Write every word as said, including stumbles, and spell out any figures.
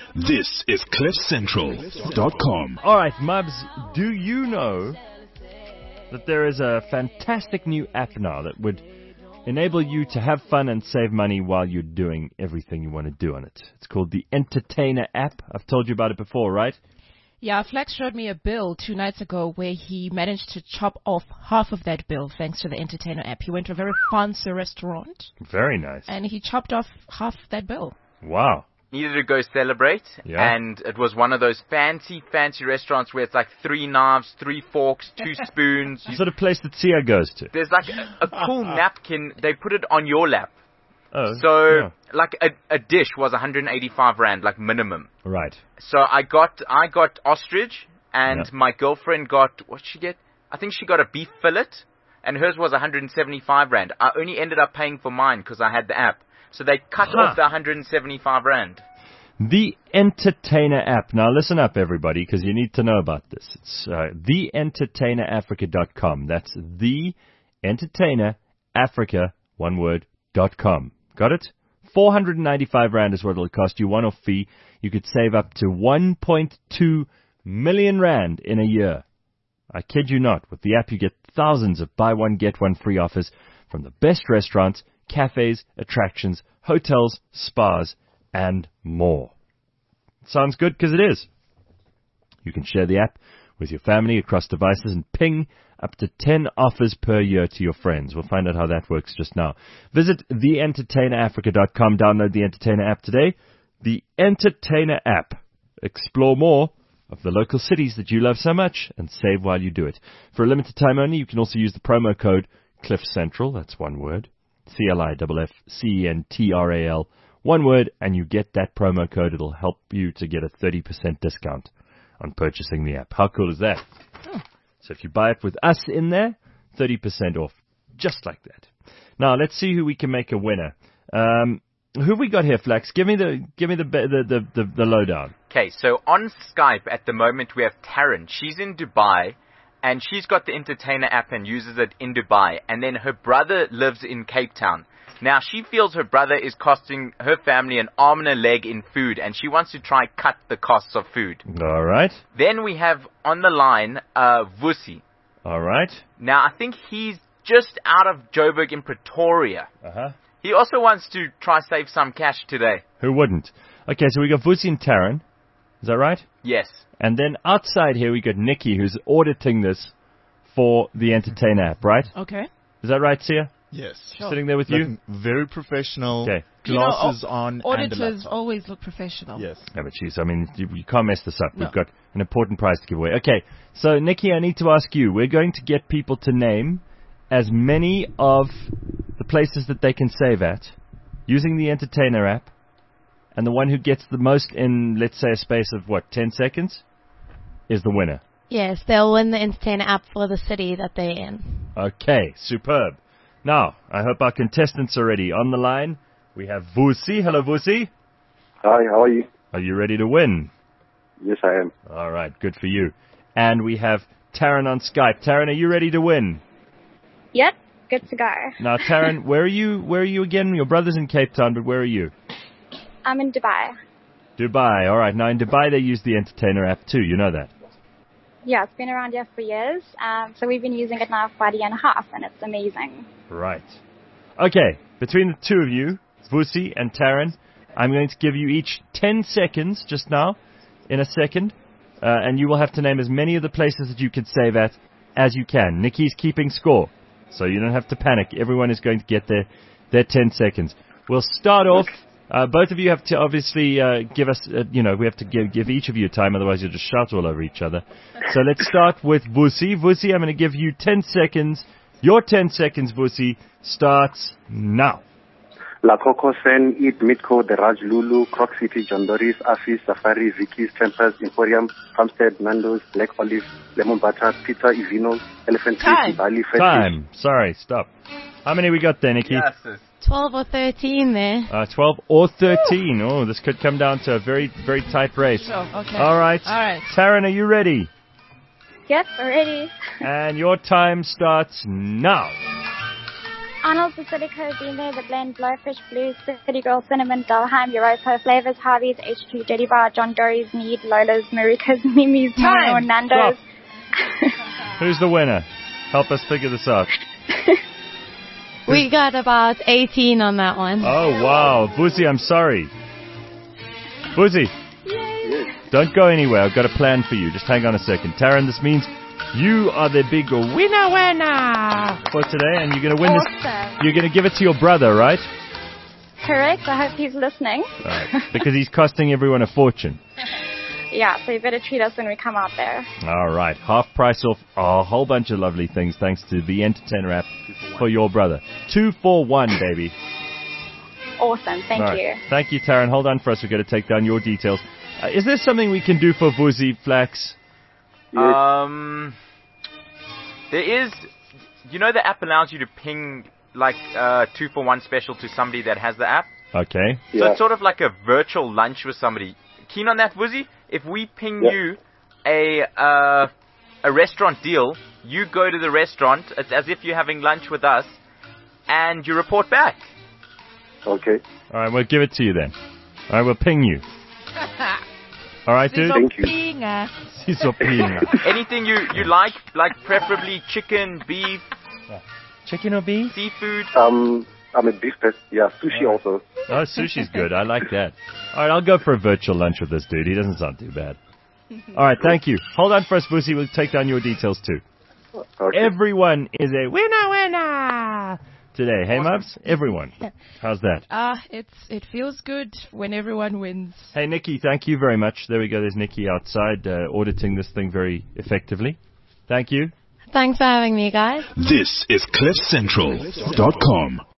This is cliff central dot com. All right, Mubs, do you know that there is a fantastic new app now that would enable you to have fun and save money while you're doing everything you want to do on it? It's called the Entertainer app. I've told you about it before, right? Yeah, Flex showed me a bill two nights ago where he managed to chop off half of that bill thanks to the Entertainer app. He went to a very fancy restaurant. Very nice. And he chopped off half that bill. Wow. Needed to go celebrate, yeah. and it was one of those fancy, fancy restaurants where it's like three knives, three forks, two spoons. The sort of place that Sia goes to. There's like a, a cool napkin. They put it on your lap. Oh, so, yeah. like, a, a dish was one hundred eighty-five rand, like, minimum. Right. So I got I got ostrich, and yeah. my girlfriend got, what did she get? I think she got a beef fillet, and hers was one hundred seventy-five rand. I only ended up paying for mine because I had the app. So they cut huh. off the one hundred seventy-five rand. The Entertainer app. Now listen up, everybody, because you need to know about this. It's uh, the entertainer africa dot com. That's the entertainer africa, one word, dot com. Got it? four hundred ninety-five rand is what it'll cost you, one-off fee. You could save up to one point two million rand in a year. I kid you not. With the app, you get thousands of buy one, get one free offers from the best restaurants, cafes, attractions, hotels, spas, and more. Sounds good, because it is. You can share the app with your family across devices and ping up to ten offers per year to your friends. We'll find out how that works just now. Visit the entertainer africa dot com. Download the Entertainer app today. The Entertainer app. Explore more of the local cities that you love so much and save while you do it. For a limited time only, you can also use the promo code CliffCentral. That's one word. C L I F F C E N T R A L. One word, and you get that promo code. It'll help you to get a thirty percent discount on purchasing the app. How cool is that? Oh. So if you buy it with us in there, thirty percent off, just like that. Now, let's see who we can make a winner. Um, who have we got here, Flax? Give me the give me the the the, the, the lowdown. Okay, so on Skype at the moment we have Taryn. She's in Dubai, and she's got the Entertainer app and uses it in Dubai. And then her brother lives in Cape Town. Now, she feels her brother is costing her family an arm and a leg in food, and she wants to try cut the costs of food. All right. Then we have on the line uh, Vusi. All right. Now, I think he's just out of Joburg in Pretoria. Uh-huh. He also wants to try save some cash today. Who wouldn't? Okay, so we got Vusi and Taryn. Is that right? Yes. And then outside here we got Nikki, who's auditing this for the Entertainer app, right? Okay. Is that right, Sia? Yes. Sure. Sitting there with you? Very professional. Okay. Glasses you know, on. Auditors and a always look professional. Yes. Yeah, but geez, I mean, you, you can't mess this up. No. We've got an important prize to give away. Okay, so Nikki, I need to ask you. We're going to get people to name as many of the places that they can save at using the Entertainer app, and the one who gets the most in, let's say, a space of, what, ten seconds, is the winner. Yes, they'll win the Entertainer app for the city that they're in. Okay, superb. Now, I hope our contestants are ready. On the line, we have Vusi. Hello, Vusi. Hi, how are you? Are you ready to win? Yes, I am. All right, good for you. And we have Taryn on Skype. Taryn, are you ready to win? Yep, good to go. Now, Taryn, where are you? Where are you again? Your brother's in Cape Town, but where are you? I'm in Dubai. Dubai. All right. Now, in Dubai, they use the Entertainer app too. You know that. Yeah, it's been around here for years. Um, so we've been using it now for about a year and a half, and it's amazing. Right. Okay. Between the two of you, Vusi and Taryn, I'm going to give you each ten seconds just now, in a second, uh, and you will have to name as many of the places that you can save at as you can. Nikki's keeping score, so you don't have to panic. Everyone is going to get their, their ten seconds. We'll start off. Uh, both of you have to obviously uh, give us, uh, you know, we have to give, give each of you time, otherwise you'll just shout all over each other. So let's start with Vusi. Vusi, I'm going to give you ten seconds. Your ten seconds, Vusi, starts now. La Coco Sen, Eat Mitco, The Raj Lulu, Croc City, John Doris, Afi, Safari, Vicky's, Tempers, Emporium, Hampstead, Nando's, Black Olive, Lemon Butter, Pizza, Ivino, Elephant City, Bali, Fetish. Time. Sorry, stop. How many we got there, Nikki? Yes, sis. twelve or thirteen there. Uh, twelve or thirteen. Oh, this could come down to a very, very tight race. Sure, okay. All right. All right. Taryn, are you ready? Yep, already. And your time starts now. Arnold's Pacifico, Beamer, The Blend, Blowfish, Blues, City Girl, Cinnamon, Dalheim, Europa, Flavors, Harvey's, H Q, Dirty Bar, John Dory's, Mead, Lola's, Marika's, Mimi's, Mono, and Nando's. Who's the winner? Help us figure this out. We got about eighteen on that one. Oh, wow. Vusi, I'm sorry. Vusi, don't go anywhere. I've got a plan for you. Just hang on a second. Taryn, this means you are the big winner winner for today, and you're going to win Awesome. this. You're going to give it to your brother, right? Correct. I hope he's listening. Right. Because he's costing everyone a fortune. Yeah, so you better treat us when we come out there. All right. Half price off a whole bunch of lovely things thanks to the Entertainer app for your brother. Two for one, baby. Awesome. Thank All right. you. Thank you, Taryn. Hold on for us. We've got to take down your details. Uh, is there something we can do for Vusi, Flax? Um, there is, you know, the app allows you to ping like uh, two for one special to somebody that has the app. Okay. So Yeah. it's sort of like a virtual lunch with somebody. Keen on that, Vusi? If we ping Yeah. you a uh, a restaurant deal, you go to the restaurant. It's as if you're having lunch with us, and you report back. Okay. All right, we'll give it to you then. All right, we'll ping you. All right, dude? Thank you. Pinga. Siso pinga. Anything you, you like, like preferably chicken, beef, Chicken or beef? seafood. Um, I'm a beef person. Yeah, sushi also. Oh, sushi's good. I like that. All right, I'll go for a virtual lunch with this dude. He doesn't sound too bad. All right, thank you. Hold on for us, Vusi. We'll take down your details too. Okay. Everyone is a winner winner today. Hey, Mubs? Everyone. How's that? Ah, it's it feels good when everyone wins. Hey, Nikki, thank you very much. There we go. There's Nikki outside uh, auditing this thing very effectively. Thank you. Thanks for having me, guys. This is cliff central dot com.